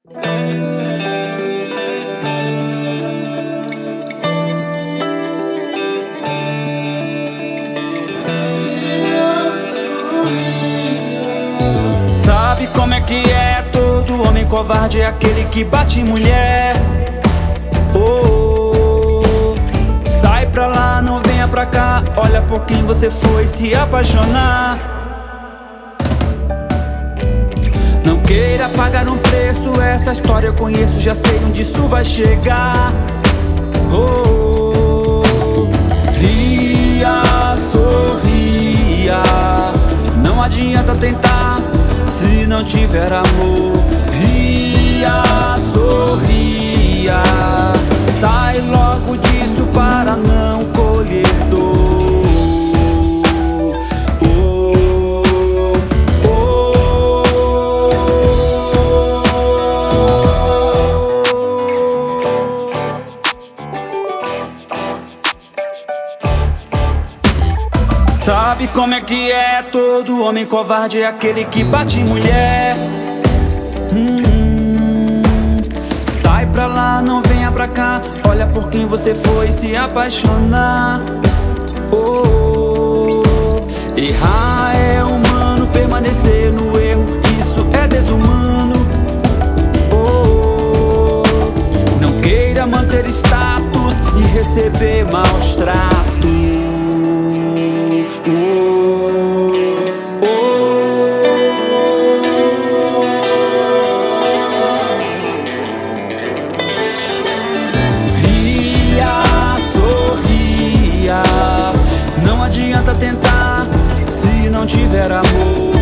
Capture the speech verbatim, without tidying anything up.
Sabe como é que é? Todo homem covarde é aquele que bate em mulher. Oh, sai pra lá, não venha pra cá. Olha por quem você foi se apaixonar. Não queira pagar um preço, essa história eu conheço, já sei onde isso vai chegar. Oh, ria, sorria, não adianta tentar se não tiver amor. Ria, sorria, sai logo disso para não colher dor. Sabe como é que é? Todo homem covarde é aquele que bate em mulher. hum, Sai pra lá, não venha pra cá. Olha por quem você foi se apaixonar. Oh, errar é humano, permanecer no erro, isso é desumano. Oh, não queira manter status e receber maus tratos. Não adianta tentar se não tiver amor.